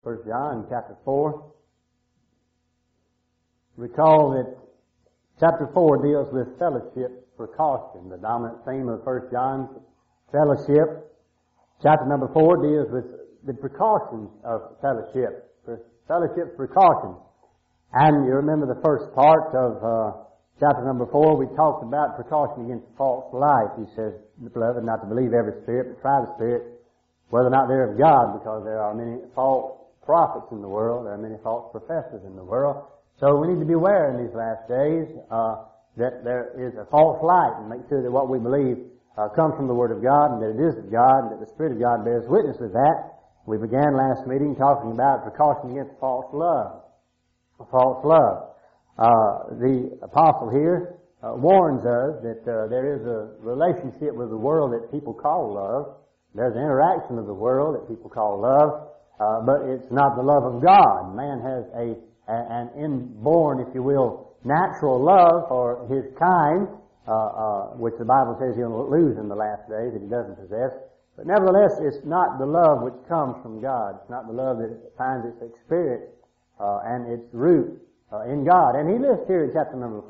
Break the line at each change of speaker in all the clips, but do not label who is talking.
1 John chapter 4. Recall that chapter 4 deals with fellowship precaution, the dominant theme of 1 John, fellowship. Chapter number 4 deals with the precautions of fellowship, fellowship precaution. And you remember the first part of chapter number 4, we talked about precaution against false light. He says, beloved, not to believe every spirit, but try the spirit, whether or not they're of God, because there are many false prophets in the world, there are many false professors in the world. So we need to be aware in these last days that there is a false light, and make sure that what we believe comes from the Word of God, and that it is of God, and that the Spirit of God bears witness with that. We began last meeting talking about precaution against false love. False love. The apostle here warns us that there is a relationship with the world that people call love. There's an interaction of the world that people call love, but it's not the love of God. Man has an inborn, if you will, natural love for his kind, which the Bible says he'll lose in the last days if he doesn't possess. But nevertheless, it's not the love which comes from God. It's not the love that finds its experience and its root in God. And he lists here in chapter number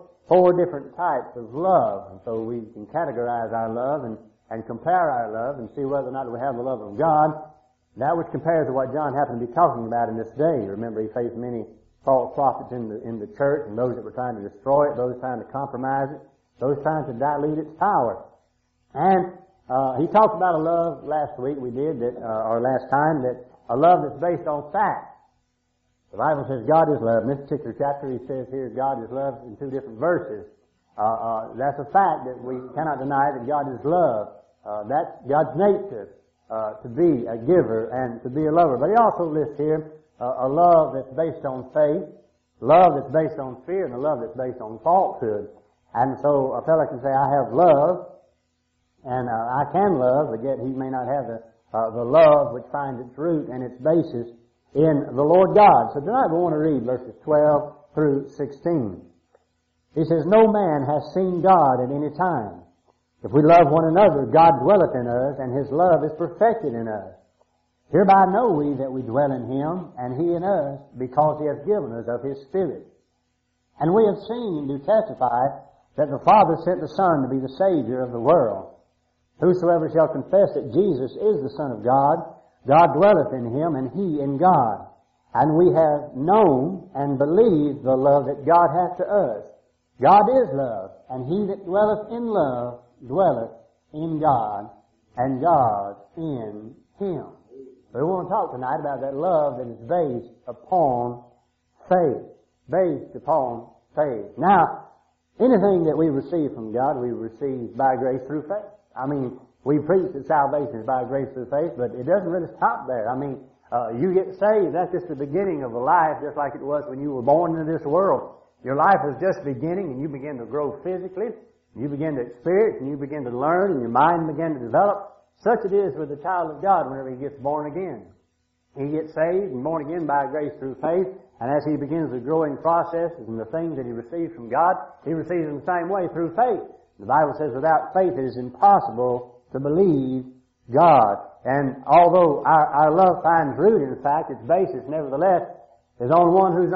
4 different types of love. And so we can categorize our love and compare our love and see whether or not we have the love of God, that which compares to what John happened to be talking about in this day. Remember, he faced many false prophets in the church, and those that were trying to destroy it, those trying to compromise it, those trying to dilute its power. And he talked about a love last week, we did, that or last time, that a love that's based on fact. The Bible says God is love. In this particular chapter, he says here God is love in 2 different verses. That's a fact that we cannot deny that God is love. That's God's nature, to be a giver and to be a lover. But he also lists here a love that's based on faith, love that's based on fear, and a love that's based on falsehood. And so a fellow can say, I have love, and I can love, but yet he may not have the love which finds its root and its basis in the Lord God. So tonight we want to read verses 12 through 16. He says, No man has seen God at any time. If we love one another, God dwelleth in us, and His love is perfected in us. Hereby know we that we dwell in Him, and He in us, because He hath given us of His Spirit. And we have seen and do testify that the Father sent the Son to be the Savior of the world. Whosoever shall confess that Jesus is the Son of God, God dwelleth in Him, and He in God. And we have known and believed the love that God hath to us. God is love, and he that dwelleth in love dwelleth in God, and God in him. So we want to talk tonight about that love that is based upon faith. Based upon faith. Now, anything that we receive from God, we receive by grace through faith. I mean, we preach that salvation is by grace through faith, but it doesn't really stop there. I mean, you get saved, that's just the beginning of a life, just like it was when you were born into this world. Your life is just beginning, and you begin to grow physically, you begin to experience, and you begin to learn, and your mind begin to develop. Such it is with the child of God whenever he gets born again. He gets saved and born again by grace through faith, and as he begins the growing processes and the things that he receives from God, he receives them the same way through faith. The Bible says without faith it is impossible to believe God. And although our love finds root, in fact, its basis, nevertheless, is on one who's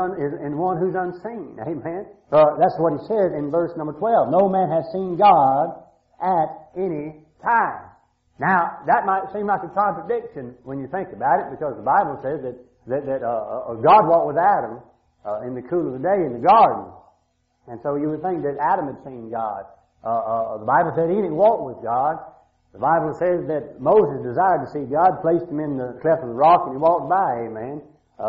unseen. Amen. That's what he says in verse number 12. No man has seen God at any time. Now, that might seem like a contradiction when you think about it, because the Bible says that God walked with Adam in the cool of the day in the garden. And so you would think that Adam had seen God. The Bible said Enoch walked with God. The Bible says that Moses desired to see God, placed him in the cleft of the rock, and he walked by. Amen.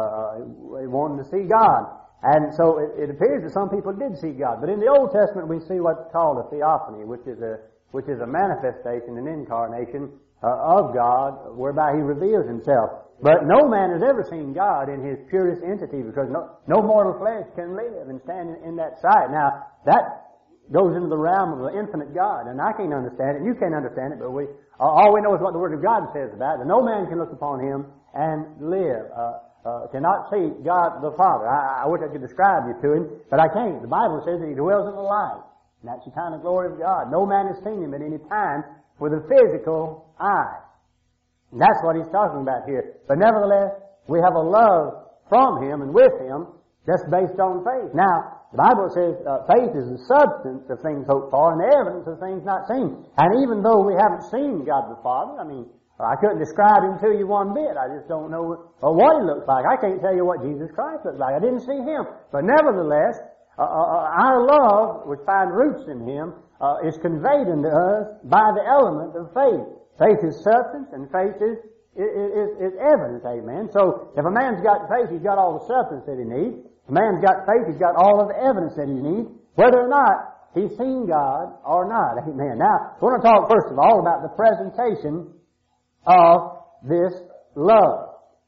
He wanted to see God. And so it appears that some people did see God. But in the Old Testament we see what's called a theophany, which is a manifestation, an incarnation of God, whereby He reveals Himself. But no man has ever seen God in His purest entity, because no mortal flesh can live and stand in that sight. Now, that goes into the realm of the infinite God, and I can't understand it, and you can't understand it, but all we know is what the Word of God says about it. That no man can look upon Him and live. Cannot see God the Father. I wish I could describe you to Him, but I can't. The Bible says that He dwells in the light. And that's the kind of glory of God. No man has seen Him at any time with a physical eye. And that's what he's talking about here. But nevertheless, We have a love from Him and with Him just based on faith. Now, the Bible says faith is the substance of things hoped for and the evidence of things not seen. And even though we haven't seen God the Father, I couldn't describe Him to you one bit. I just don't know what He looks like. I can't tell you what Jesus Christ looks like. I didn't see Him. But nevertheless, our love, which finds roots in Him, is conveyed unto us by the element of faith. Faith is substance, and faith is evidence, amen. So, if a man's got faith, he's got all the substance that he needs. If a man's got faith, he's got all of the evidence that he needs, whether or not he's seen God or not, amen. Now, we're going to talk first of all about the presentation of this love.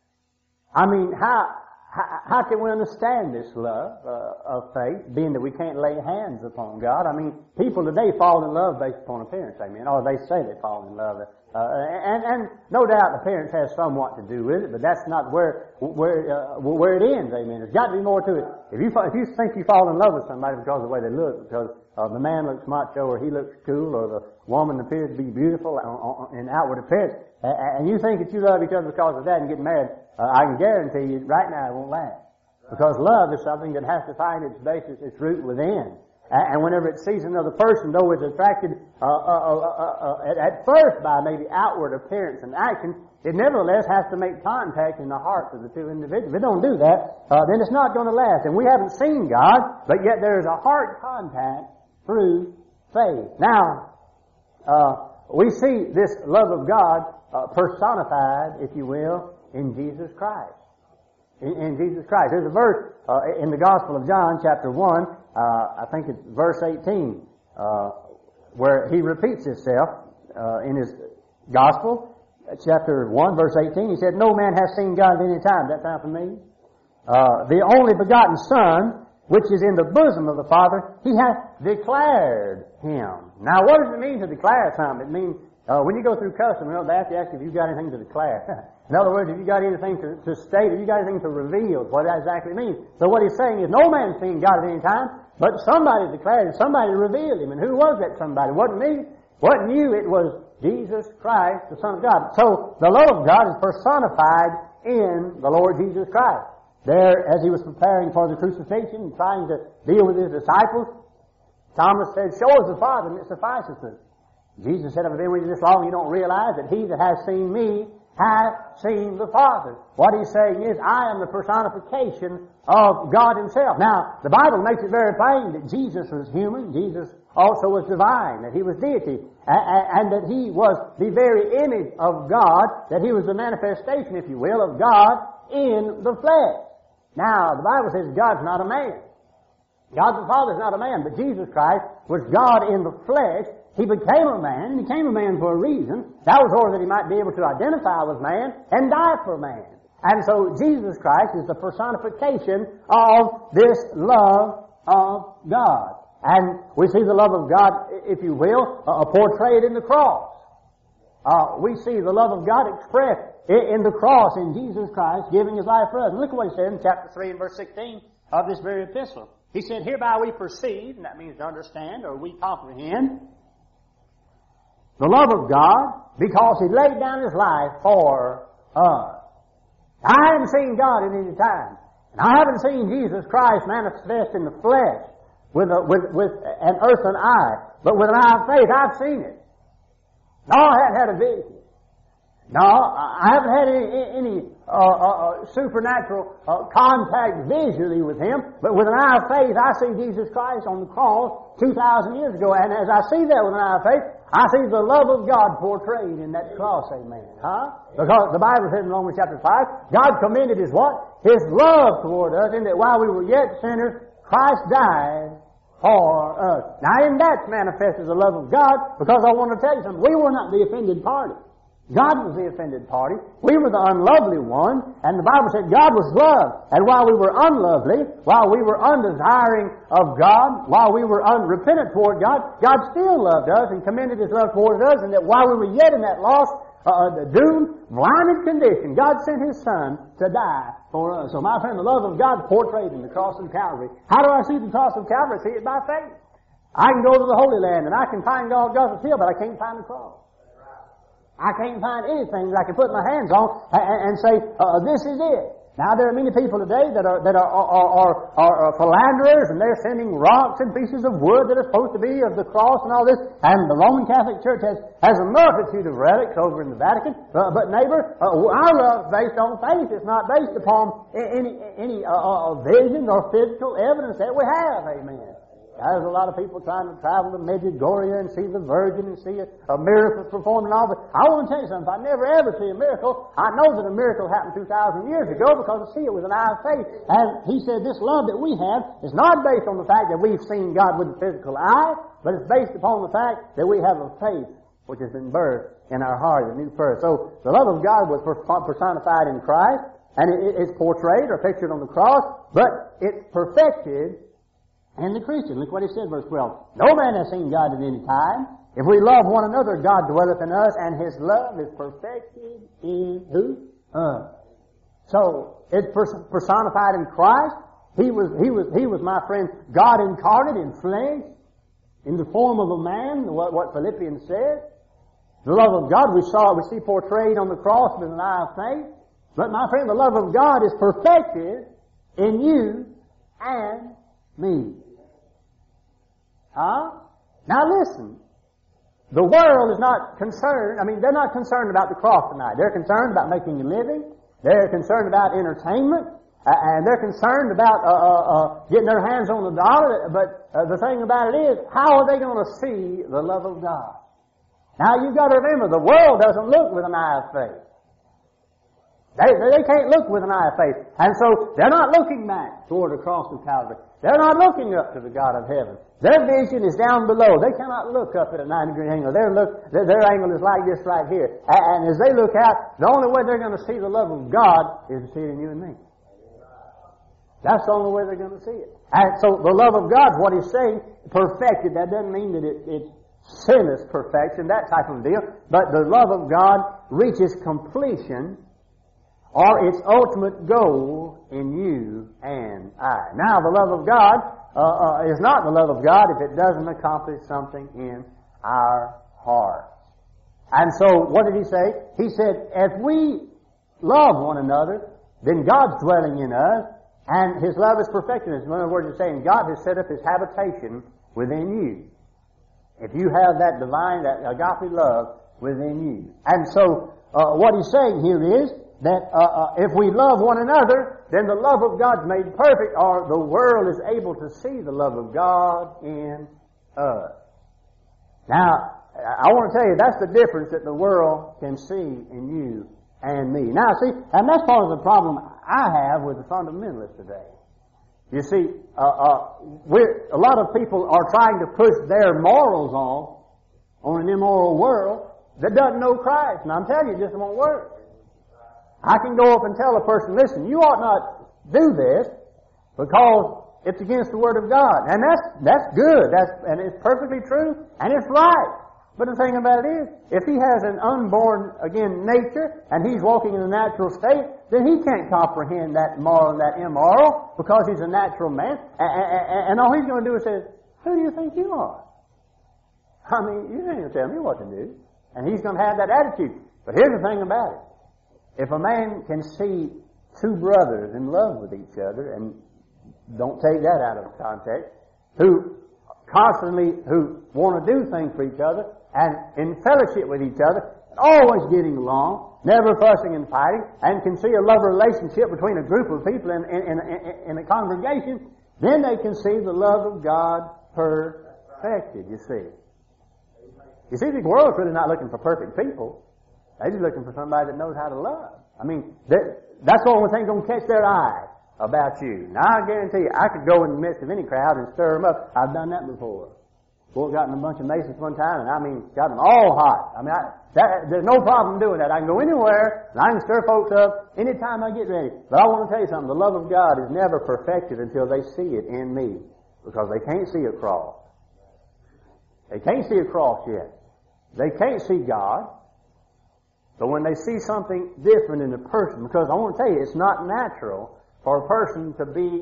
How can we understand this love of faith, being that we can't lay hands upon God? People today fall in love based upon appearance, amen, or they say they fall in love. And no doubt appearance has somewhat to do with it, but that's not where it ends, amen. There's got to be more to it. If you think you fall in love with somebody because of the way they look, because the man looks macho or he looks cool or the woman appears to be beautiful in outward appearance, and you think that you love each other because of that and get married, I can guarantee you right now it won't last. Because love is something that has to find its basis, its root within. And whenever it sees another person, though it's attracted at first by maybe outward appearance and action, it nevertheless has to make contact in the hearts of the two individuals. If it don't do that, then it's not going to last. And we haven't seen God, but yet there is a heart contact through faith. Now, we see this love of God personified, if you will, in Jesus Christ. In Jesus Christ. There's a verse in the Gospel of John, chapter 1, I think it's verse 18, where he repeats himself in his Gospel, chapter 1, verse 18. He said, "No man hath seen God at any time." That sound familiar? "The only begotten Son, which is in the bosom of the Father, He hath declared Him." Now, what does it mean to declare something? It means when you go through custom, they ask you if you've got anything to declare. In other words, if you got anything to state, if you got anything to reveal, what that exactly means. So what he's saying is, no man's seen God at any time, but somebody declared Him, somebody revealed Him. And who was that somebody? It wasn't me. Wasn't you. It was Jesus Christ, the Son of God. So the love of God is personified in the Lord Jesus Christ. There, as He was preparing for the crucifixion and trying to deal with His disciples, Thomas said, "Show us the Father, and it suffices us." Jesus said, "I've been with you this long, you don't realize that he that has seen me hath seen the Father." What he's saying is, I am the personification of God Himself. Now, the Bible makes it very plain that Jesus was human, Jesus also was divine, that He was deity, and that He was the very image of God, that He was the manifestation, if you will, of God in the flesh. Now, the Bible says God's not a man. God the Father is not a man, but Jesus Christ was God in the flesh. He became a man. He became a man for a reason. That was in order that He might be able to identify with man and die for man. And so Jesus Christ is the personification of this love of God. And we see the love of God, if you will, portrayed in the cross. We see the love of God expressed in the cross, in Jesus Christ giving His life for us. And look at what He said in chapter 3 and verse 16 of this very epistle. He said, "Hereby we perceive," and that means to understand or we comprehend, "the love of God, because He laid down His life for us." I haven't seen God at any time. And I haven't seen Jesus Christ manifest in the flesh with an earthen eye. But with an eye of faith, I've seen it. No, I haven't had a vision. No, I haven't had any supernatural contact visually with Him, but with an eye of faith, I see Jesus Christ on the cross 2,000 years ago, and as I see that with an eye of faith, I see the love of God portrayed in that cross, amen. Because the Bible says in Romans chapter 5, God commended His what? His love toward us, in that while we were yet sinners, Christ died for us. Now, in that manifested the love of God, because I want to tell you something, we were not the offended party. God was the offended party. We were the unlovely one, and the Bible said God was love. And while we were unlovely, while we were undesiring of God, while we were unrepentant toward God, God still loved us and commended His love toward us, and that while we were yet in that lost, doomed, blinded condition, God sent His Son to die for us. So my friend, the love of God portrayed in the cross of Calvary. How do I see the cross of Calvary? I see it by faith. I can go to the Holy Land and I can find God's hill, but I can't find the cross. I can't find anything that I can put my hands on and say, this is it. Now, there are many people today that are philanderers, and they're sending rocks and pieces of wood that are supposed to be of the cross and all this. And the Roman Catholic Church has a multitude of relics over in the Vatican. But neighbor, our love is based on faith. It's not based upon any vision or physical evidence that we have. Amen. There's a lot of people trying to travel to Medjugorje and see the Virgin and see a miracle performed and all. But I want to tell you something. If I never ever see a miracle, I know that a miracle happened 2,000 years ago because I see it with an eye of faith. And he said this love that we have is not based on the fact that we've seen God with the physical eye, but it's based upon the fact that we have a faith which has been birthed in our heart, a new birth. So the love of God was personified in Christ, and it's portrayed or pictured on the cross, but it's perfected in the Christian. Look what he said, verse 12. No man has seen God at any time. If we love one another, God dwelleth in us, and His love is perfected in who? Us. So, it's personified in Christ. He was, my friend, God incarnate in flesh, in the form of a man, what Philippians said. The love of God we see portrayed on the cross with an eye of faith. But my friend, the love of God is perfected in you and me. Now listen. The world is not concerned, they're not concerned about the cross tonight. They're concerned about making a living. They're concerned about entertainment. And they're concerned about getting their hands on the dollar. But the thing about it is, how are they going to see the love of God? Now you've got to remember, the world doesn't look with an eye of faith. They can't look with an eye of faith. And so they're not looking back toward the cross of Calvary. They're not looking up to the God of heaven. Their vision is down below. They cannot look up at a 90-degree angle. Their angle is like this right here. And as they look out, the only way they're going to see the love of God is to see it in you and me. That's the only way they're going to see it. And so the love of God, what he's saying, perfected. That doesn't mean that it's sinless perfection, that type of deal. But the love of God reaches completion, or its ultimate goal in you and I. Now, the love of God is not the love of God if it doesn't accomplish something in our hearts. And so, what did he say? He said, if we love one another, then God's dwelling in us, and His love is perfected. In other words, he's saying God has set up His habitation within you. If you have that divine, that agape love within you. And so, what he's saying here is that if we love one another, then the love of God's made perfect, or the world is able to see the love of God in us. Now, I want to tell you, that's the difference that the world can see in you and me. Now, see, and that's part of the problem I have with the fundamentalists today. You see, a lot of people are trying to push their morals on an immoral world that doesn't know Christ. And I'm telling you, it just won't work. I can go up and tell a person, listen, you ought not do this because it's against the Word of God. And that's good. And it's perfectly true. And it's right. But the thing about it is, if he has an unborn, again, nature, and he's walking in a natural state, then he can't comprehend that moral and that immoral because he's a natural man. And all he's going to do is say, who do you think you are? You ain't going to tell me what to do. And he's going to have that attitude. But here's the thing about it. If a man can see two brothers in love with each other, and don't take that out of context, who want to do things for each other, and in fellowship with each other, always getting along, never fussing and fighting, and can see a love relationship between a group of people in a congregation, then they can see the love of God perfected, you see. You see, the world's really not looking for perfect people. They're just looking for somebody that knows how to love. That's the only thing going to catch their eye about you. Now, I guarantee you, I could go in the midst of any crowd and stir them up. I've done that before. Boy, got in a bunch of Masons one time, and got them all hot. There's no problem doing that. I can go anywhere, and I can stir folks up anytime I get ready. But I want to tell you something. The love of God is never perfected until they see it in me, because they can't see a cross. They can't see a cross yet. They can't see God. But when they see something different in a person, because I want to tell you, it's not natural for a person to be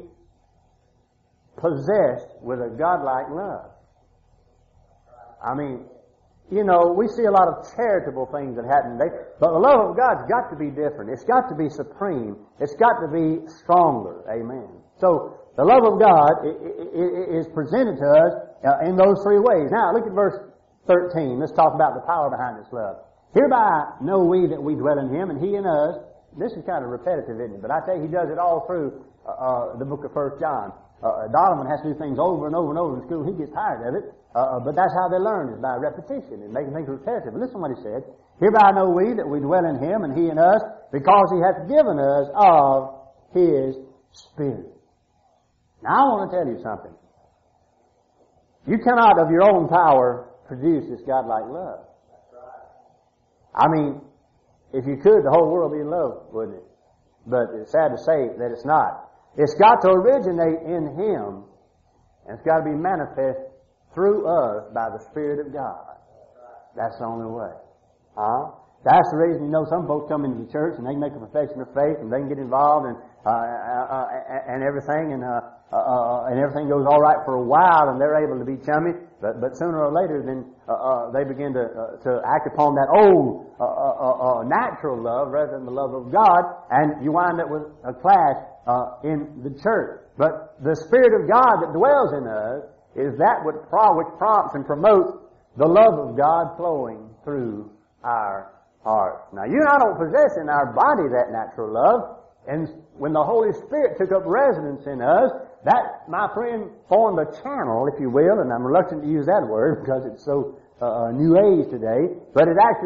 possessed with a godlike love. we see a lot of charitable things that happen today, but the love of God's got to be different. It's got to be supreme. It's got to be stronger. Amen. So, the love of God is presented to us in those three ways. Now, look at verse 13. Let's talk about the power behind this love. Hereby know we that we dwell in Him, and He in us. This is kind of repetitive, isn't it? But I tell you, He does it all through the book of 1 John. Donovan has to do things over and over and over in school. He gets tired of it. But that's how they learn, is by repetition and making things repetitive. Listen to what he said. Hereby know we that we dwell in Him, and He in us, because He hath given us of His Spirit. Now, I want to tell you something. You cannot, of your own power, produce this godlike love. I mean, if you could, the whole world would be in love, wouldn't it? But it's sad to say that it's not. It's got to originate in Him, and it's got to be manifest through us by the Spirit of God. That's the only way. That's the reason, some folks come into the church and they can make a profession of faith and they can get involved and everything and everything goes all right for a while and they're able to be chummy, but sooner or later then they begin to act upon that old natural love rather than the love of God, and you wind up with a clash in the church. But the Spirit of God that dwells in us is that which prompts and promotes the love of God flowing through our hearts. Now, you and I don't possess in our body that natural love, and when the Holy Spirit took up residence in us, that, my friend, formed a channel, if you will, and I'm reluctant to use that word because it's so New Age today, but it actually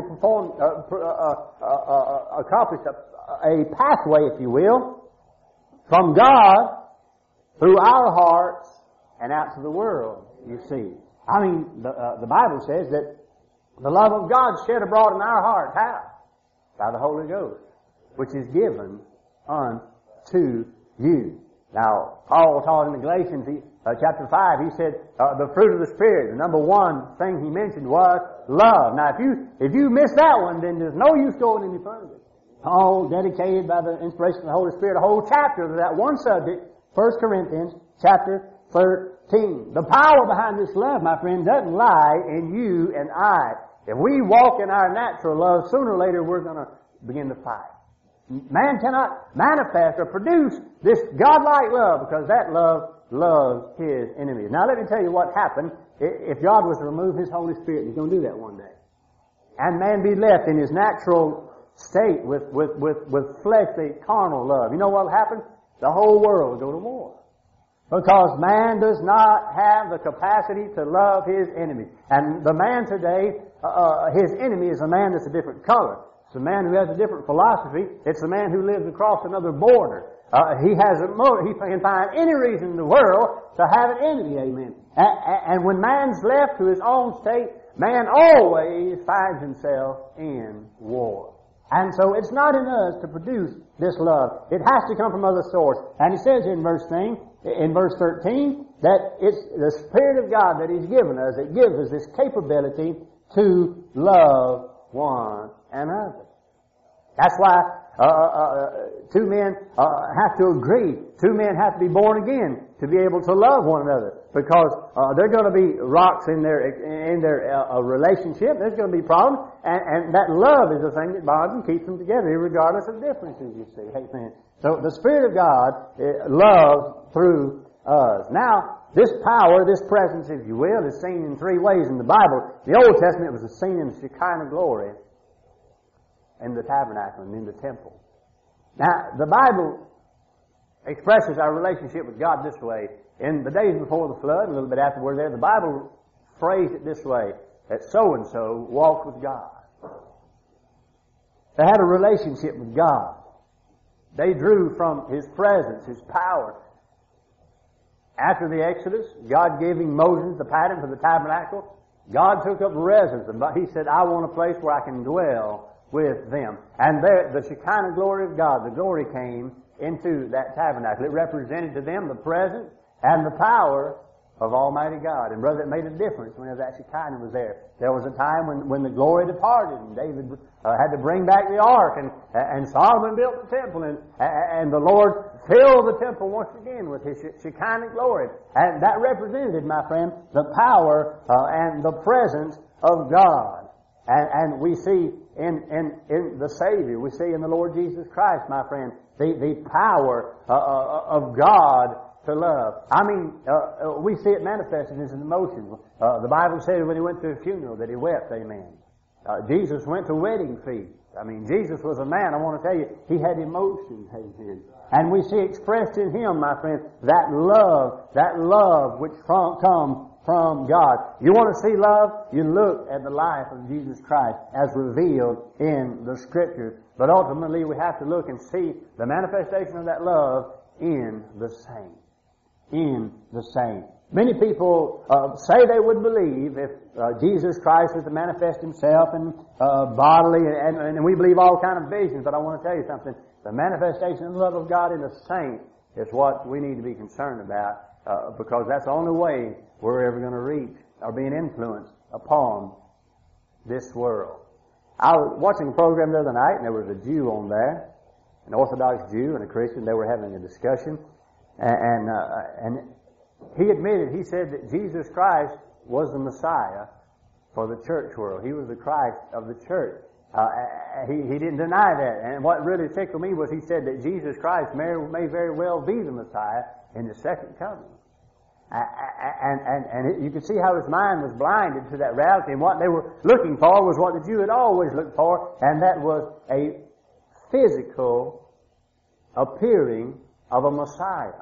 accomplished a pathway, if you will, from God through our hearts and out to the world, you see. I mean, the Bible says that the love of God shed abroad in our hearts. How? By the Holy Ghost, which is given unto you. Now, Paul taught in the Galatians chapter 5, he said the fruit of the Spirit, the number one thing he mentioned was love. Now, if you miss that one, then there's no use going any further. Paul dedicated by the inspiration of the Holy Spirit a whole chapter to that one subject, 1 Corinthians chapter 13. The power behind this love, my friend, doesn't lie in you and I. If we walk in our natural love, sooner or later we're going to begin to fight. Man cannot manifest or produce this godlike love because that love loves his enemies. Now let me tell you what happened if God was to remove His Holy Spirit. He's going to do that one day. And man be left in his natural state with fleshly, carnal love. You know what will happen? The whole world will go to war. Because man does not have the capacity to love his enemy. And the man today, his enemy is a man that's a different color. It's a man who has a different philosophy. It's a man who lives across another border. He can find any reason in the world to have an enemy, amen. And when man's left to his own state, man always finds himself in war. And so it's not in us to produce this love. It has to come from other source. And he says in verse 13, that it's the Spirit of God that He's given us that gives us this capability to love one another. That's why two men have to agree. Two men have to be born again to be able to love one another, because there are going to be rocks in their relationship. There's going to be problems, and that love is the thing that bonds and keeps them together, regardless of differences. You see, amen. So the Spirit of God loves through us. Now, this power, this presence, if you will, is seen in three ways in the Bible. The Old Testament was seen in the Shekinah glory in the tabernacle and in the temple. Now, the Bible expresses our relationship with God this way. In the days before the flood, a little bit after we're there, the Bible phrased it this way, that so-and-so walked with God. They had a relationship with God. They drew from His presence, His power. After the Exodus, God giving Moses the pattern for the tabernacle, God took up residence. He said, I want a place where I can dwell with them. And there, the Shekinah glory of God, the glory came into that tabernacle. It represented to them the presence and the power of Almighty God. And brother, it made a difference whenever that Shekinah was there. There was a time when the glory departed, and David had to bring back the ark, and Solomon built the temple, and the Lord filled the temple once again with His Shekinah glory. And that represented, my friend, the power and the presence of God. And we see in the Savior, we see in the Lord Jesus Christ, my friend, the power of God to love. I mean, we see it manifested in His emotions. The Bible says when He went to a funeral that He wept, amen. Jesus went to wedding feast. I mean, Jesus was a man, I want to tell you, He had emotions, amen. And we see expressed in Him, my friend, that love which comes from God. You want to see love? You look at the life of Jesus Christ as revealed in the Scriptures. But ultimately we have to look and see the manifestation of that love in the saint. In the saint. Many people say they would believe if Jesus Christ was to manifest Himself in bodily, and we believe all kind of visions, but I want to tell you something. The manifestation of the love of God in the saint is what we need to be concerned about, because that's the only way we're ever going to reach or be an influence upon this world. I was watching a program the other night, and there was a Jew on there, an Orthodox Jew and a Christian. They were having a discussion, and he admitted, he said that Jesus Christ was the Messiah for the church world. He was the Christ of the church. He didn't deny that. And what really tickled me was he said that Jesus Christ may very well be the Messiah in the second coming. And you could see how his mind was blinded to that reality. And what they were looking for was what the Jew had always looked for, and that was a physical appearing of a Messiah.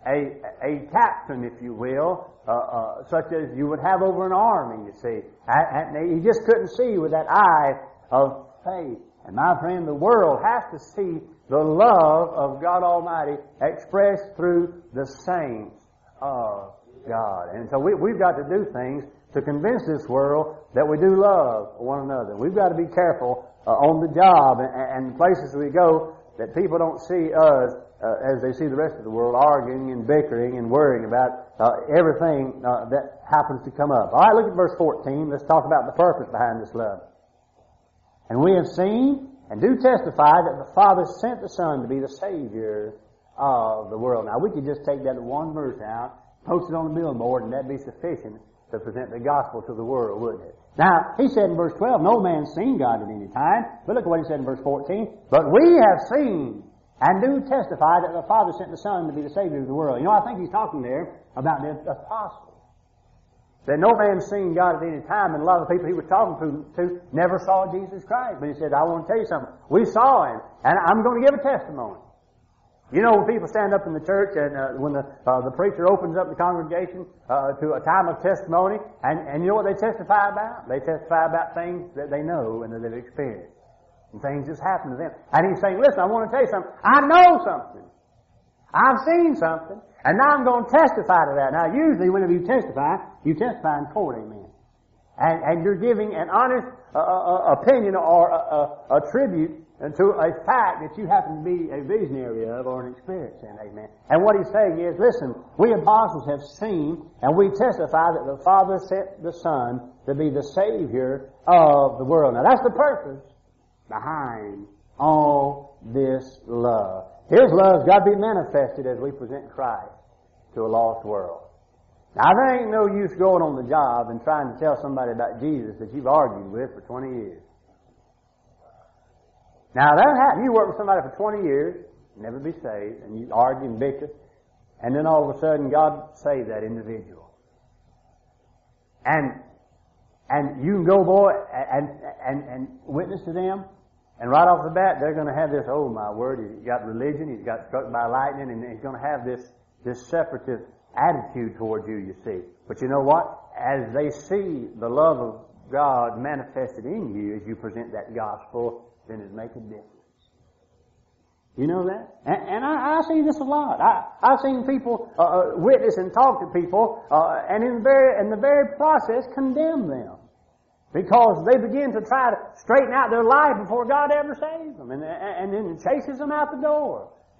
A captain, if you will, such as you would have over an army, you see. And he just couldn't see with that eye of faith. And my friend, the world has to see the love of God Almighty expressed through the saints of God. And so we've got to do things to convince this world that we do love one another. We've got to be careful on the job and places we go that people don't see us as they see the rest of the world arguing and bickering and worrying about everything that happens to come up. All right, look at verse 14. Let's talk about the purpose behind this love. And we have seen and do testify that the Father sent the Son to be the Savior of the world. Now, we could just take that one verse out, post it on the billboard, and that'd be sufficient to present the gospel to the world, wouldn't it? Now, he said in verse 12, no man's seen God at any time. But look at what he said in verse 14. But we have seen and do testify that the Father sent the Son to be the Savior of the world. You know, I think he's talking there about the apostles. That no man's seen God at any time, and a lot of the people he was talking to never saw Jesus Christ. But he said, I want to tell you something. We saw Him, and I'm going to give a testimony. You know, when people stand up in the church and when the preacher opens up the congregation to a time of testimony, and you know what they testify about? They testify about things that they know and that they've experienced. And things just happen to them. And he's saying, listen, I want to tell you something. I know something. I've seen something. And now I'm going to testify to that. Now, usually whenever you testify in court, amen. And you're giving an honest opinion or a tribute to a fact that you happen to be a visionary of or an experience in, amen. And what he's saying is, listen, we apostles have seen and we testify that the Father sent the Son to be the Savior of the world. Now, that's the purpose behind all this love. His love's got to be manifested as we present Christ to a lost world. Now, there ain't no use going on the job and trying to tell somebody about Jesus that you've argued with for 20 years. Now, that happens. You work with somebody for 20 years, never be saved, and you argue and bicker, and then all of a sudden God saved that individual. And you can go, boy, and witness to them, and right off the bat, they're going to have this, oh my word, he's got religion, he's got struck by lightning, and he's going to have this separatist attitude towards you, you see. But you know what? As they see the love of God manifested in you as you present that gospel, then it makes a difference. You know that? And I see this a lot. I've seen people witness and talk to people, and in the very process condemn them. Because they begin to try to straighten out their life before God ever saves them. And then chases them out the door.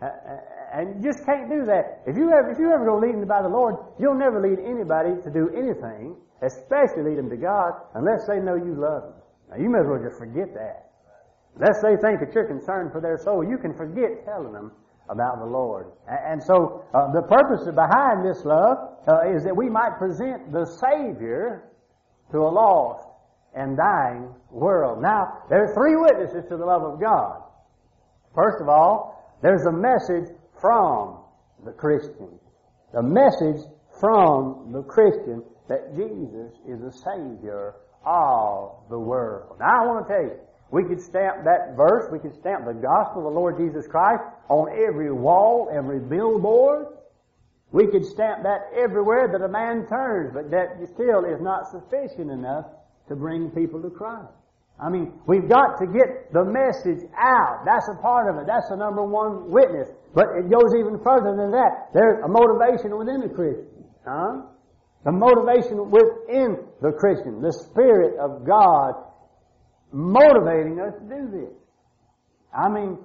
And you just can't do that. If you ever go leading by the Lord, you'll never lead anybody to do anything, especially lead them to God, unless they know you love them. Now, you may as well just forget that. Unless they think that you're concerned for their soul, you can forget telling them about the Lord. And so the purpose behind this love is that we might present the Savior to a lost and dying world. Now, there are three witnesses to the love of God. First of all, there's a message from the Christian. The message from the Christian that Jesus is the Savior of the world. Now, I want to tell you, we could stamp that verse, we could stamp the gospel of the Lord Jesus Christ on every wall, every billboard. We could stamp that everywhere that a man turns, but that still is not sufficient enough to bring people to Christ. I mean, we've got to get the message out. That's a part of it. That's the number one witness. But it goes even further than that. There's a motivation within the Christian. The motivation within the Christian. The Spirit of God motivating us to do this. I mean,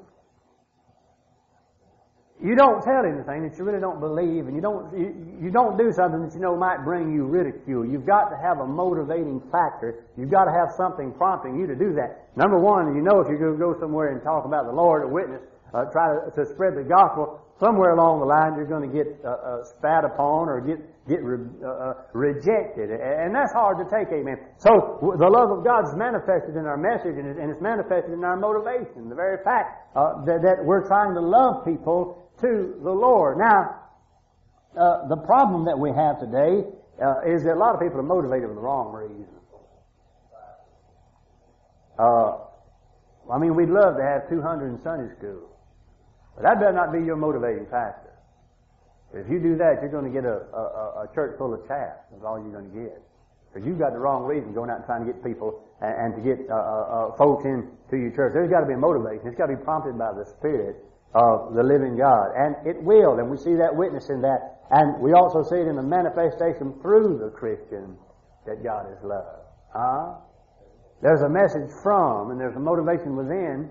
you don't tell anything that you really don't believe, and you don't do something that you know might bring you ridicule. You've got to have a motivating factor. You've got to have something prompting you to do that. Number one, you know if you're going to go somewhere and talk about the Lord or witness, try to spread the gospel, somewhere along the line you're going to get spat upon or get rejected. And that's hard to take, amen. So the love of God is manifested in our message, and it's manifested in our motivation. The very fact that we're trying to love people to the Lord. Now, the problem that we have today is that a lot of people are motivated for the wrong reason. I mean, we'd love to have 200 in Sunday school, but that does not be your motivating factor. If you do that, you're going to get a church full of chaff. That's all you're going to get. Because you've got the wrong reason going out and trying to get people and to get folks into your church. There's got to be a motivation. It's got to be prompted by the Spirit of the living God. And it will, and we see that witness in that. And we also see it in the manifestation through the Christian that God is love. There's a message from, and there's a motivation within.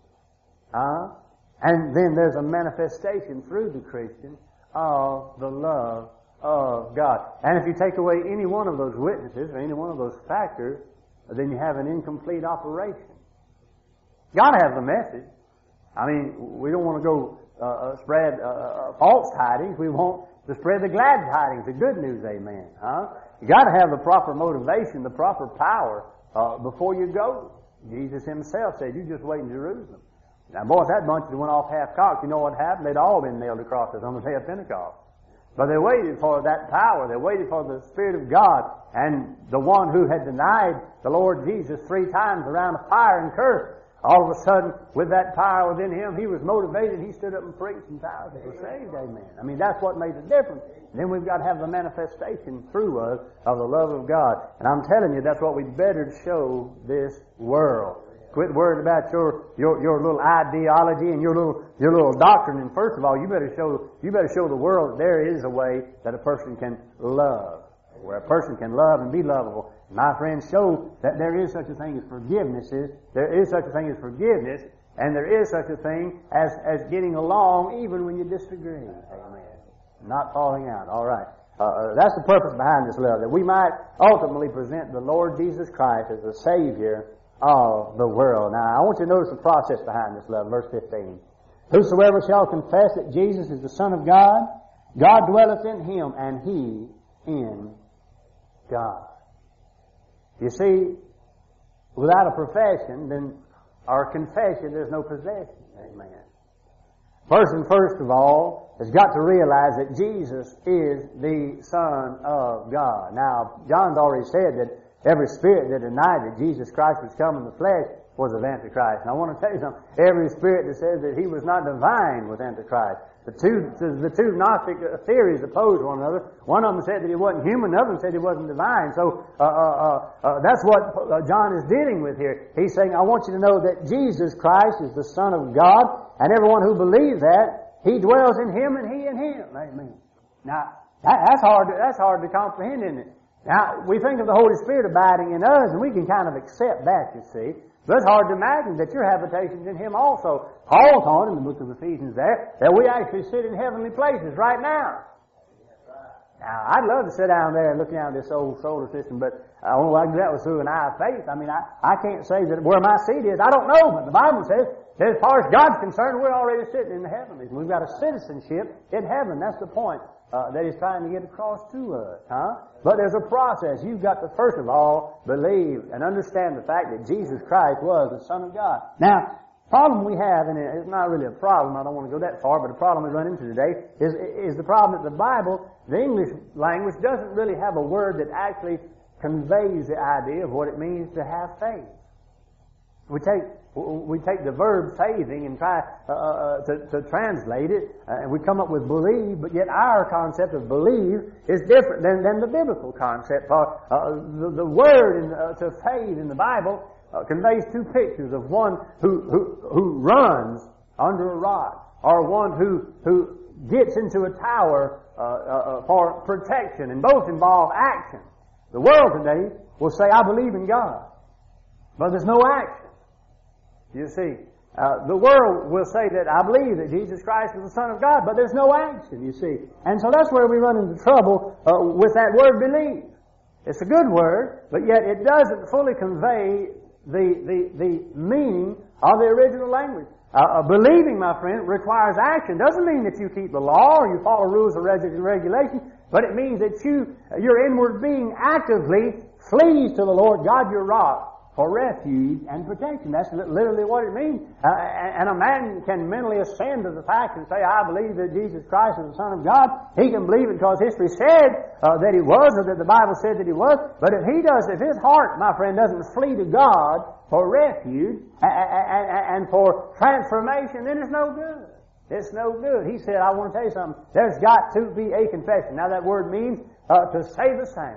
And then there's a manifestation through the Christian of the love of God. And if you take away any one of those witnesses or any one of those factors, then you have an incomplete operation. God has the message. I mean, we don't want to go spread false tidings. We want to spread the glad tidings, the good news, amen. You got to have the proper motivation, the proper power before you go. Jesus himself said, you just wait in Jerusalem. Now, boys, that bunch that went off half-cocked, you know what happened? They'd all been nailed to crosses on the day of Pentecost. But they waited for that power. They waited for the Spirit of God. And the one who had denied the Lord Jesus 3 times around a fire and cursed, all of a sudden, with that power within him, he was motivated. He stood up and preached, and thousands were saved. Amen. I mean, that's what made the difference. And then we've got to have the manifestation through us of the love of God. And I'm telling you, that's what we better show this world. Quit worrying about your little ideology and your little doctrine. And first of all, you better show the world that there is a way that a person can love, where a person can love and be lovable. My friends, show that there is such a thing as forgiveness. There is such a thing as forgiveness, and there is such a thing as getting along even when you disagree. Amen. Not falling out. All right. That's the purpose behind this love, that we might ultimately present the Lord Jesus Christ as the Savior of the world. Now, I want you to notice the process behind this love. Verse 15. Whosoever shall confess that Jesus is the Son of God, God dwelleth in him, and he in God. You see, without a profession, then our confession, there's no possession. Amen. Person, first of all, has got to realize that Jesus is the Son of God. Now, John's already said that every spirit that denied that Jesus Christ was come in the flesh was of Antichrist. And I want to tell you something. Every spirit that says that he was not divine was Antichrist. The two Gnostic theories opposed one another. One of them said that he wasn't human. The other one said he wasn't divine. So that's what John is dealing with here. He's saying, I want you to know that Jesus Christ is the Son of God, and everyone who believes that, he dwells in him and he in him. Amen. Now, that's hard to comprehend, isn't it? Now, we think of the Holy Spirit abiding in us, and we can kind of accept that, you see. But it's hard to imagine that your habitation's in Him also. Paul taught in the book of Ephesians there that we actually sit in heavenly places right now. Now, I'd love to sit down there and look down this old solar system, but I don't know, I can do that was through an eye of faith. I mean, I can't say that where my seat is. I don't know, but the Bible says that as far as God's concerned, we're already sitting in the heavenlies. We've got a citizenship in heaven. That's the point that He's trying to get across to us. But there's a process. You've got to, first of all, believe and understand the fact that Jesus Christ was the Son of God. Now, problem we have, and it's not really a problem, I don't want to go that far, but the problem we run into today is the problem that the Bible, the English language, doesn't really have a word that actually conveys the idea of what it means to have faith. We take the verb faithing and try to translate it, and we come up with believe, but yet our concept of believe is different than the biblical concept. The word to faith in the Bible conveys two pictures of one who runs under a rock, or one who gets into a tower for protection, and both involve action. The world today will say, I believe in God, but there's no action. You see, the world will say that I believe that Jesus Christ is the Son of God, but there's no action, you see. And so that's where we run into trouble with that word believe. It's a good word, but yet it doesn't fully convey the meaning of the original language. Believing, my friend, requires action. Doesn't mean that you keep the law or you follow rules or regulations, but it means that your inward being actively flees to the Lord God, your rock, for refuge and protection. That's literally what it means. And a man can mentally ascend to the fact and say, I believe that Jesus Christ is the Son of God. He can believe it because history said that He was, or that the Bible said that He was. But if his heart, my friend, doesn't flee to God for refuge and for transformation, then it's no good. It's no good. He said, I want to tell you something. There's got to be a confession. Now that word means to say the same.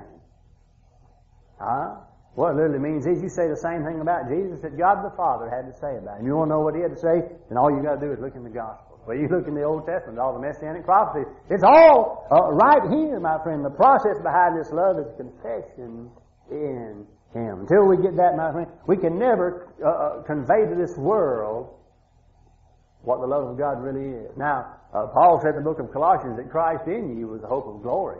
What it literally means is you say the same thing about Jesus that God the Father had to say about Him. You want to know what He had to say? Then all you got to do is look in the Gospel. Well, you look in the Old Testament, all the Messianic prophecies. It's all right here, my friend. The process behind this love is confession in Him. Until we get that, my friend, we can never convey to this world what the love of God really is. Now, Paul said in the book of Colossians that Christ in you was the hope of glory.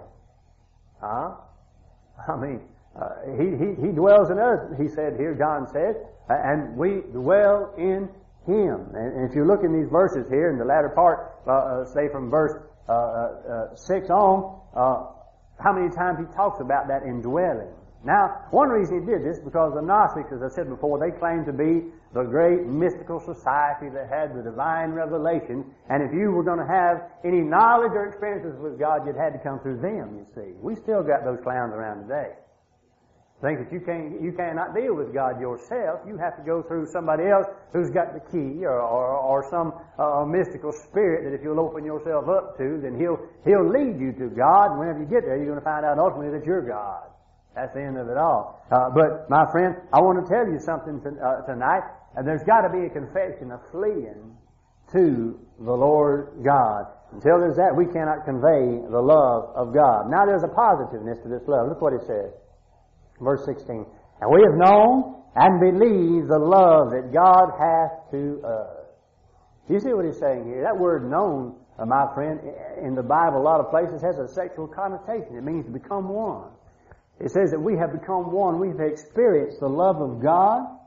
He dwells in us, he said here, John said, and we dwell in Him. And if you look in these verses here, in the latter part, say from verse 6 on, how many times he talks about that indwelling. Now, one reason he did this, because the Gnostics, as I said before, they claimed to be the great mystical society that had the divine revelation, and if you were going to have any knowledge or experiences with God, you'd had to come through them, you see. We still got those clowns around today. Think that you cannot deal with God yourself. You have to go through somebody else who's got the key, or some mystical spirit that if you'll open yourself up to, then He'll lead you to God. And whenever you get there, you're going to find out ultimately that you're God. That's the end of it all. But my friend, I want to tell you something tonight. And there's got to be a confession of fleeing to the Lord God. Until there's that, we cannot convey the love of God. Now there's a positiveness to this love. Look what it says. Verse 16, and we have known and believed the love that God hath to us. You see what he's saying here? That word known, my friend, in the Bible, a lot of places has a sexual connotation. It means to become one. It says that we have become one. We've experienced the love of God,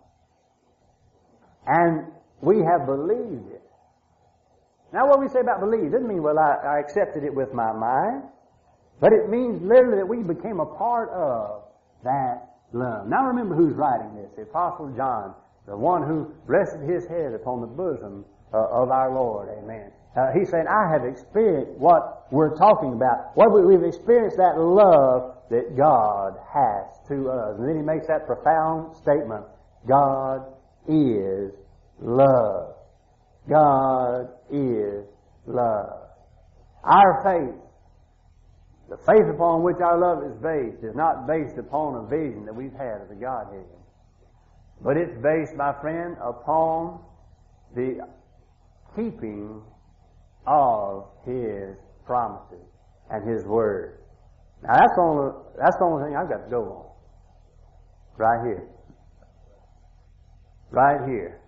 and we have believed it. Now what we say about believe doesn't mean, well, I accepted it with my mind, but it means literally that we became a part of that love. Now remember who's writing this. The Apostle John, the one who rested his head upon the bosom of our Lord. Amen. He said, I have experienced what we're talking about. We've experienced that love that God has to us. And then he makes that profound statement. God is love. God is love. Our faith, the faith upon which our love is based, is not based upon a vision that we've had of the Godhead. But it's based, my friend, upon the keeping of His promises and His Word. Now that's the only thing I've got to go on. Right here. Right here.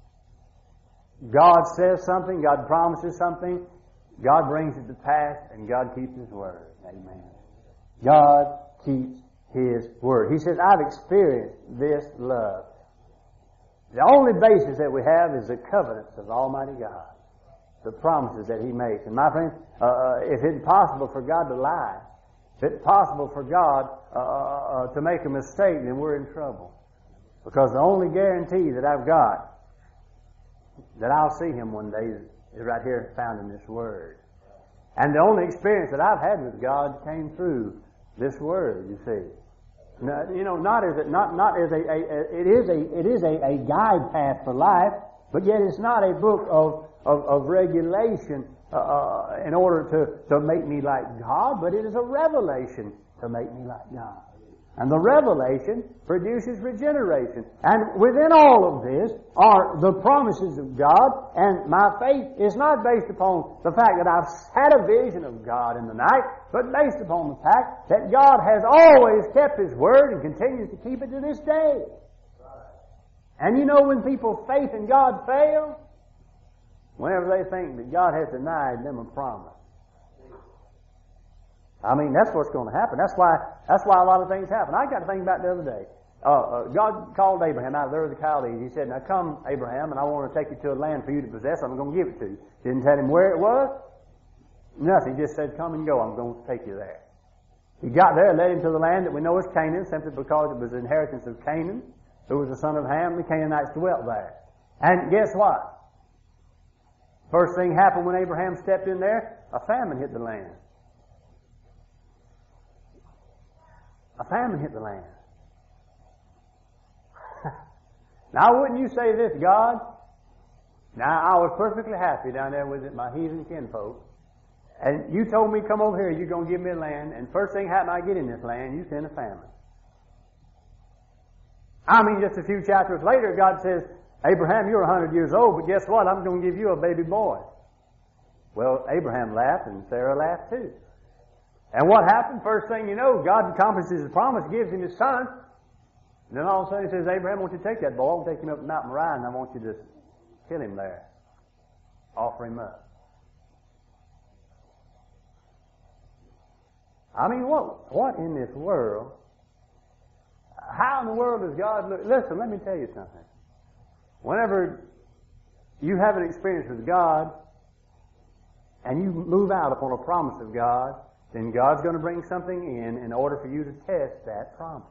God says something, God promises something, God brings it to pass, and God keeps His word. Amen. God keeps His word. He says, I've experienced this love. The only basis that we have is the covenants of Almighty God. The promises that He makes. And my friends, if it's possible for God to lie, if it's possible for God to make a mistake, then we're in trouble. Because the only guarantee that I've got that I'll see Him one day is right here found in this Word. And the only experience that I've had with God came through this Word, you see. Now, you know, it is a guide path for life, but yet it's not a book of regulation in order to make me like God, but it is a revelation to make me like God. And the revelation produces regeneration. And within all of this are the promises of God, and my faith is not based upon the fact that I've had a vision of God in the night, but based upon the fact that God has always kept His Word and continues to keep it to this day. And you know when people's faith in God fails? Whenever they think that God has denied them a promise. I mean, that's what's going to happen. That's why a lot of things happen. I got to think about the other day. God called Abraham out of Ur of the Chaldees. He said, now come, Abraham, and I want to take you to a land for you to possess. I'm going to give it to you. Didn't tell him where it was. Nothing. He just said, come and go. I'm going to take you there. He got there and led him to the land that we know is Canaan, simply because it was the inheritance of Canaan, who was the son of Ham. The Canaanites dwelt there. And guess what? First thing happened when Abraham stepped in there, a famine hit the land. A famine hit the land. Now, wouldn't you say this, God? Now, I was perfectly happy down there with my heathen kinfolk. And you told me, come over here, you're going to give me a land. And first thing happened, I get in this land, you send a famine. I mean, just a few chapters later, God says, Abraham, you're 100 years old, but guess what? I'm going to give you a baby boy. Well, Abraham laughed, and Sarah laughed too. And what happened? First thing you know, God accomplishes His promise, gives him his son. And then all of a sudden He says, Abraham, I want you to take that boy. I want to take him up to Mount Moriah, and I want you to kill him there. Offer him up. I mean, what in this world? How in the world does God look? Listen, let me tell you something. Whenever you have an experience with God, and you move out upon a promise of God, then God's going to bring something in order for you to test that promise.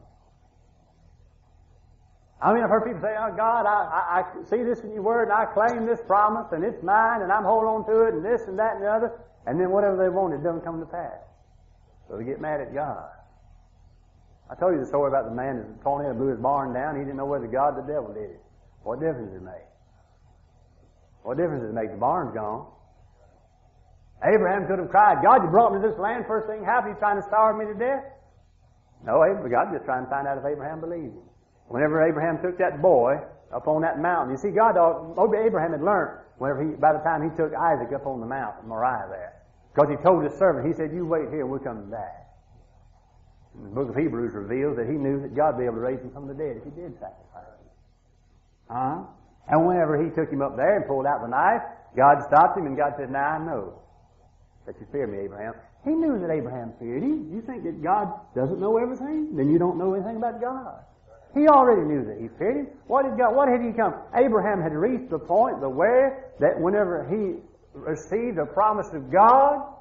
I mean, I've heard people say, oh, God, I see this in your Word, and I claim this promise, and it's mine, and I'm holding on to it, and this and that and the other, and then whatever they want, it doesn't come to pass. So they get mad at God. I told you the story about the man that tornado blew his barn down. He didn't know whether God or the devil did it. What difference does it make? What difference does it make? The barn's gone. Abraham could have cried, God, you brought me to this land. First thing happened, you trying to starve me to death? No, God just trying to find out if Abraham believed him. Whenever Abraham took that boy up on that mountain, you see, Abraham had learned by the time he took Isaac up on the mountain, Moriah there. Because he told his servant, he said, you wait here, we'll come back. And the book of Hebrews reveals that he knew that God would be able to raise him from the dead if he did sacrifice him. And whenever he took him up there and pulled out the knife, God stopped him, and God said, now I know that you fear me, Abraham. He knew that Abraham feared him. You think that God doesn't know everything? Then you don't know anything about God. He already knew that he feared him. What had he come? Abraham had reached the point where that whenever he received a promise of God,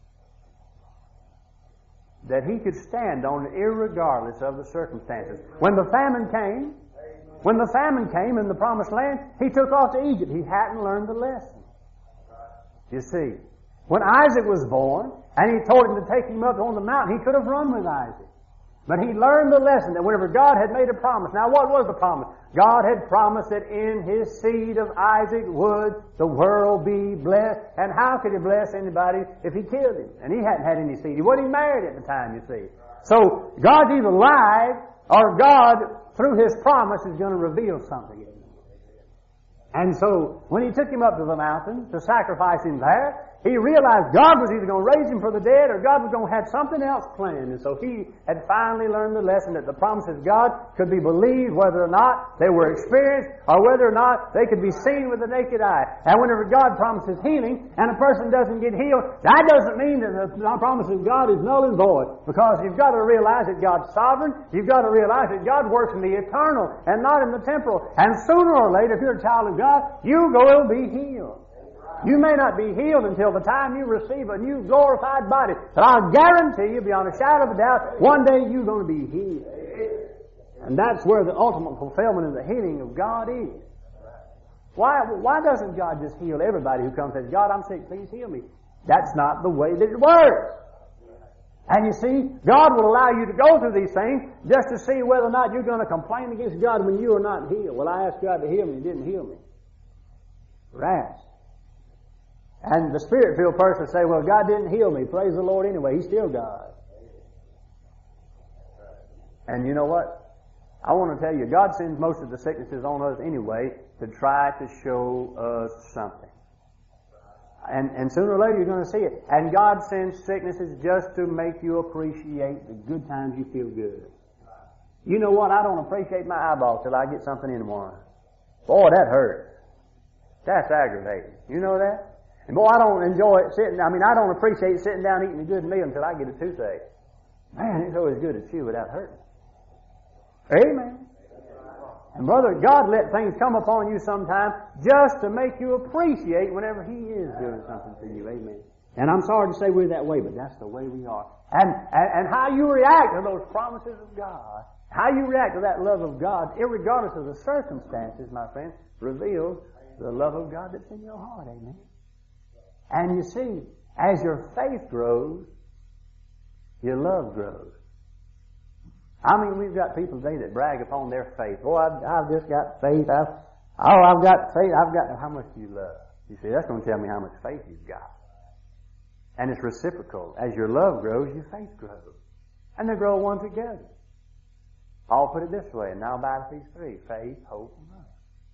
that he could stand on it irregardless of the circumstances. When the famine came in the promised land, he took off to Egypt. He hadn't learned the lesson. You see, when Isaac was born, and he told him to take him up on the mountain, he could have run with Isaac. But he learned the lesson that whenever God had made a promise, now what was the promise? God had promised that in his seed of Isaac would the world be blessed. And how could he bless anybody if he killed him? And he hadn't had any seed. He wasn't even married at the time, you see. So God either lied, or God, through his promise, is going to reveal something. And so, when he took him up to the mountain to sacrifice him there, He realized God was either going to raise him from the dead or God was going to have something else planned. And so he had finally learned the lesson that the promises of God could be believed whether or not they were experienced or whether or not they could be seen with the naked eye. And whenever God promises healing and a person doesn't get healed, that doesn't mean that the promise of God is null and void. Because you've got to realize that God's sovereign. You've got to realize that God works in the eternal and not in the temporal. And sooner or later, if you're a child of God, you will be healed. You may not be healed until the time you receive a new glorified body. But I'll guarantee you, beyond a shadow of a doubt, one day you're going to be healed. And that's where the ultimate fulfillment of the healing of God is. Why doesn't God just heal everybody who comes and says, God, I'm sick, please heal me? That's not the way that it works. And you see, God will allow you to go through these things just to see whether or not you're going to complain against God when you are not healed. Well, I asked God to heal me, He didn't heal me. Rats. And the Spirit-filled person will say, well, God didn't heal me. Praise the Lord anyway. He's still God. And you know what? I want to tell you, God sends most of the sicknesses on us anyway to try to show us something. And sooner or later you're going to see it. And God sends sicknesses just to make you appreciate the good times you feel good. You know what? I don't appreciate my eyeball till I get something in the morning. Boy, that hurts. That's aggravating. You know that? And boy, I don't enjoy it I don't appreciate sitting down eating a good meal until I get a toothache. Man, it's always good to chew without hurting. Amen. And brother, God let things come upon you sometime just to make you appreciate whenever He is doing something to you. Amen. And I'm sorry to say we're that way, but that's the way we are. And how you react to those promises of God, how you react to that love of God, irregardless of the circumstances, my friend, reveals the love of God that's in your heart. Amen. And you see, as your faith grows, your love grows. I mean, we've got people today that brag upon their faith. Boy, I've just got faith. I've got faith. How much do you love? You see, that's going to tell me how much faith you've got. And it's reciprocal. As your love grows, your faith grows. And they grow one together. Paul put it this way, and now abide these three: faith, hope, and love.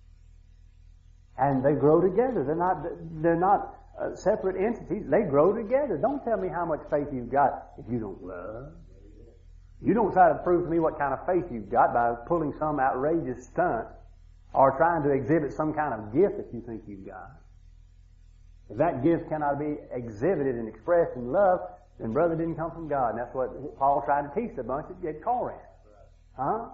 And they grow together. They're not separate entities. They grow together. Don't tell me how much faith you've got if you don't love. You don't try to prove to me what kind of faith you've got by pulling some outrageous stunt or trying to exhibit some kind of gift that you think you've got. If that gift cannot be exhibited and expressed in love, then brother, didn't come from God. And that's what Paul tried to teach the bunch at Corinth. Huh?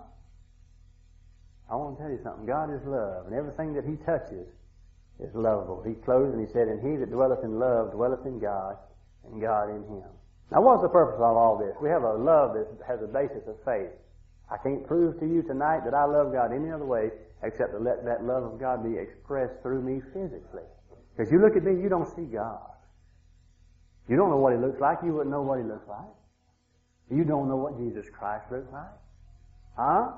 I want to tell you something. God is love, and everything that He touches is lovable. He closed and He said, and he that dwelleth in love dwelleth in God, and God in him. Now what's the purpose of all this? We have a love that has a basis of faith. I can't prove to you tonight that I love God any other way except to let that love of God be expressed through me physically. Because you look at me, you don't see God. You don't know what He looks like. You wouldn't know what He looks like. You don't know what Jesus Christ looks like. Huh?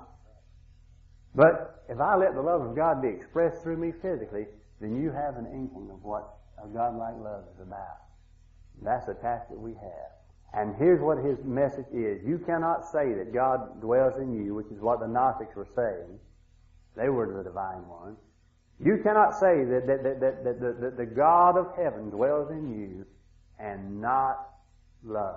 But if I let the love of God be expressed through me physically, then you have an inkling of what a God-like love is about. That's the task that we have. And here's what His message is. You cannot say that God dwells in you, which is what the Gnostics were saying. They were the divine one. You cannot say that the God of heaven dwells in you and not love.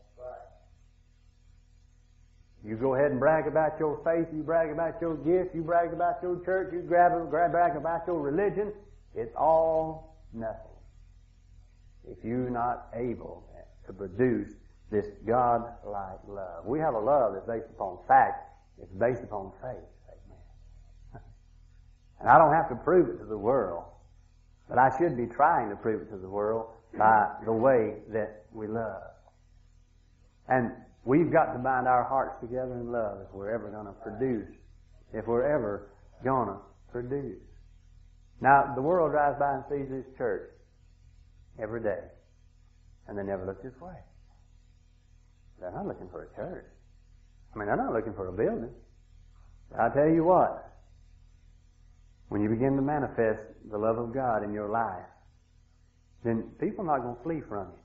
You go ahead and brag about your faith, you brag about your gift, you brag about your church, you brag about your religion. It's all nothing if you're not able to produce this God-like love. We have a love that's based upon fact. It's based upon faith. Amen. And I don't have to prove it to the world, but I should be trying to prove it to the world by the way that we love. And we've got to bind our hearts together in love if we're ever going to produce. If we're ever going to produce. Now, the world drives by and sees this church every day, and they never look this way. They're not looking for a church. They're not looking for a building. But I'll tell you what, when you begin to manifest the love of God in your life, then people are not going to flee from you.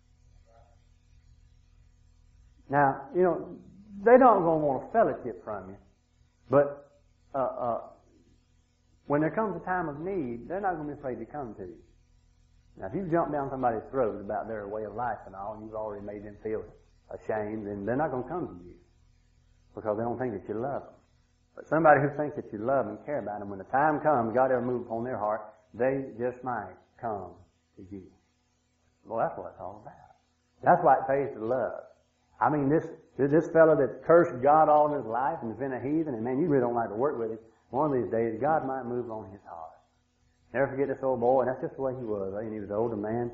Now, they're not going to want a fellowship from you, but when there comes a time of need, they're not going to be afraid to come to you. Now, if you jump down somebody's throat about their way of life and all, and you've already made them feel ashamed, then they're not going to come to you because they don't think that you love them. But somebody who thinks that you love and care about them, when the time comes, God ever moves upon their heart, they just might come to you. Well, that's what it's all about. That's why it pays to love. I mean, this fellow that cursed God all of his life and has been a heathen, and man, you really don't like to work with him. One of these days, God might move on his heart. Never forget this old boy, and that's just the way he was. And he was an older man,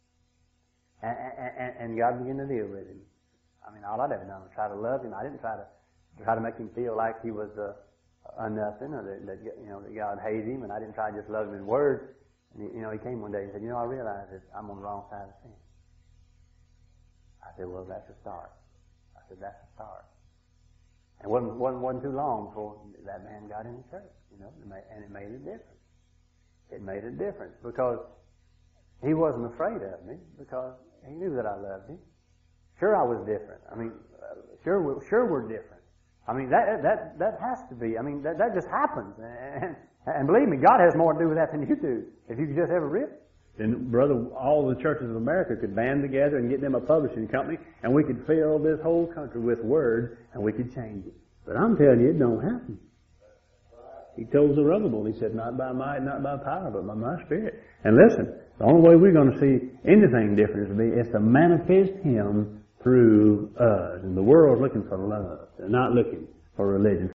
and God began to deal with him. I mean, all I'd ever done was try to love him. I didn't try to make him feel like he was a nothing, or that God hated him, and I didn't try to just love him in words. And he came one day and said, I realize that I'm on the wrong side of sin. I said, well, that's a start. I said, that's a start. And it wasn't too long before that man got in the church, and it made a difference. It made a difference because he wasn't afraid of me because he knew that I loved him. Sure, I was different. I mean, sure we're different. I mean, that has to be. I mean, that just happens. And believe me, God has more to do with that than you do. If you could just ever read it. Then, brother, all the churches of America could band together and get them a publishing company, and we could fill this whole country with words, and we could change it. But I'm telling you, it don't happen. He told Zerubbabel, he said, not by might, not by power, but by my Spirit. And listen, the only way we're going to see anything different is to manifest Him through us. And the world's looking for love. They're not looking for religion.